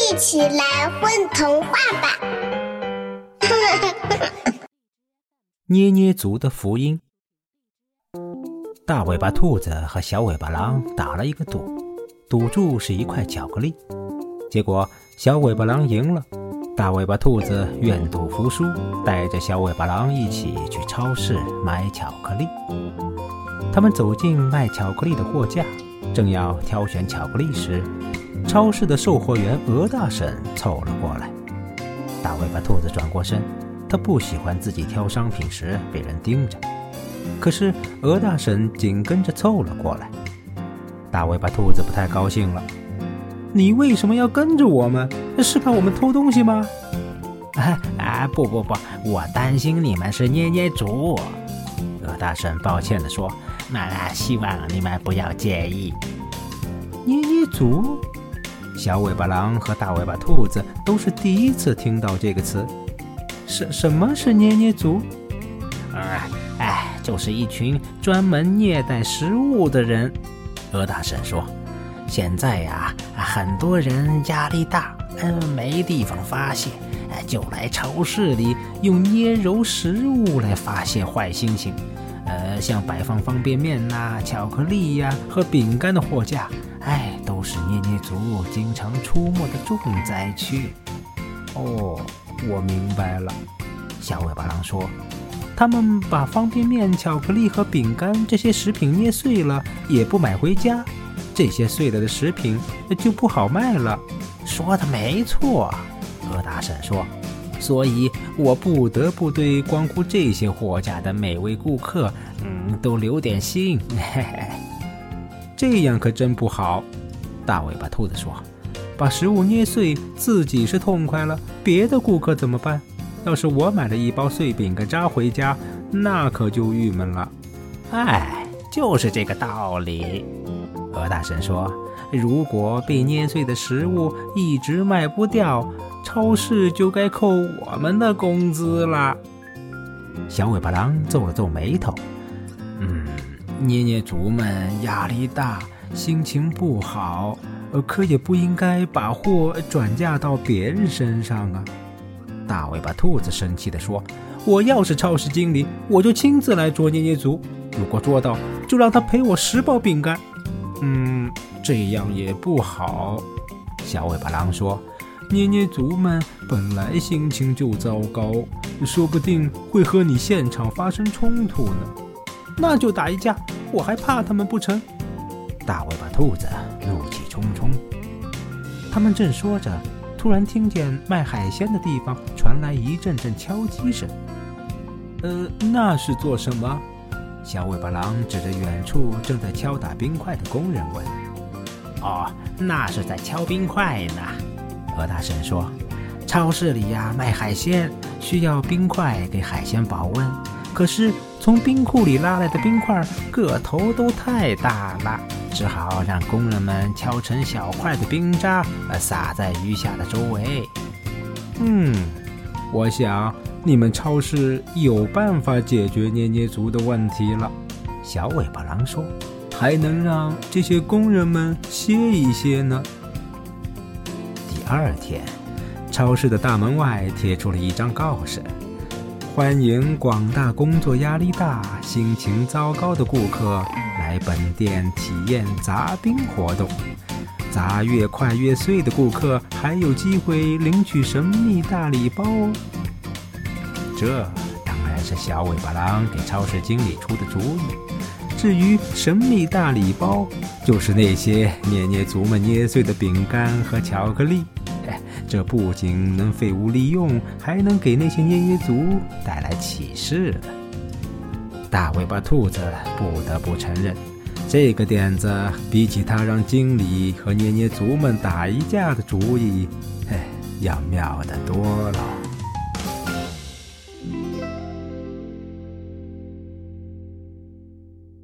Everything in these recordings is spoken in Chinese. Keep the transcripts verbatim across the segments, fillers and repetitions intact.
一起来混童话吧！ 捏捏族的福音。大尾巴兔子和小尾巴狼打了一个赌，赌注是一块巧克力。结果小尾巴狼赢了，大尾巴兔子愿赌服输，带着小尾巴狼一起去超市买巧克力。他们走进卖巧克力的货架，正要挑选巧克力时，超市的售货员鹅大婶凑了过来。大尾巴兔子转过身，他不喜欢自己挑商品时被人盯着，可是鹅大婶紧跟着凑了过来。大尾巴兔子不太高兴了，你为什么要跟着我们？是怕我们偷东西吗？ 啊啊不不不，我担心你们是捏捏族。鹅大婶抱歉地说，那希望你们不要介意。 捏捏族？小尾巴狼和大尾巴兔子都是第一次听到这个词。什什么是捏捏族？ 啊，哎，就是一群专门虐待食物的人。鹅大婶说，现在呀、啊，很多人压力大，嗯，没地方发泄，就来超市里用捏揉食物来发泄坏心情。呃，像摆放方便面呐、啊、巧克力呀、啊、和饼干的货架，哎，都是捏捏族经常出没的重灾区。 哦，我明白了。小尾巴狼说，他们把方便面、巧克力和饼干这些食品捏碎了，也不买回家，这些碎了的食品就不好卖了。 说的没错，鹅大婶说， 所以我不得不对光顾这些货架的每位顾客，嗯，都留点心。嘿嘿，这样可真不好。大尾巴兔子说，把食物捏碎，自己是痛快了，别的顾客怎么办？要是我买了一包碎饼干渣回家，那可就郁闷了。 哎，就是这个道理。 鹅大婶说，如果被捏碎的食物一直卖不掉，超市就该扣我们的工资了。小尾巴狼皱了皱眉头，嗯，捏捏族们压力大，心情不好，可也不应该把货转嫁到别人身上啊。大尾巴兔子生气地说，我要是超市经理，我就亲自来捉捏捏族，如果捉到，就让他赔我十包饼干。嗯，这样也不好。小尾巴狼说，捏捏族们本来心情就糟糕，说不定会和你现场发生冲突呢。那就打一架，我还怕他们不成？大尾巴兔子怒气冲冲。他们正说着，突然听见卖海鲜的地方传来一阵阵敲击声。呃，那是做什么？小尾巴狼指着远处正在敲打冰块的工人问。 哦，那是在敲冰块呢。鹅大婶说，超市里呀卖海鲜，需要冰块给海鲜保温，可是从冰库里拉来的冰块个头都太大了，只好让工人们敲成小块的冰渣，撒在鱼虾的周围。 嗯，我想你们超市有办法解决捏捏族的问题了。小尾巴狼说，还能让这些工人们歇一歇呢。第二天，超市的大门外贴出了一张告示，欢迎广大工作压力大、心情糟糕的顾客来本店体验砸冰活动。砸越快越碎的顾客还有机会领取神秘大礼包哦。这当然是小尾巴狼给超市经理出的主意。至于神秘大礼包，就是那些捏捏族们捏碎的饼干和巧克力。这不仅能废物利用，还能给那些捏捏族带来启示的。大尾巴兔子不得不承认，这个点子比起他让经理和捏捏族们打一架的主意，嘿，要妙得多了。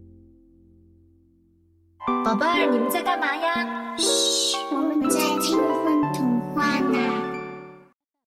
宝贝儿，你们在干嘛呀？ 嘘，我们在听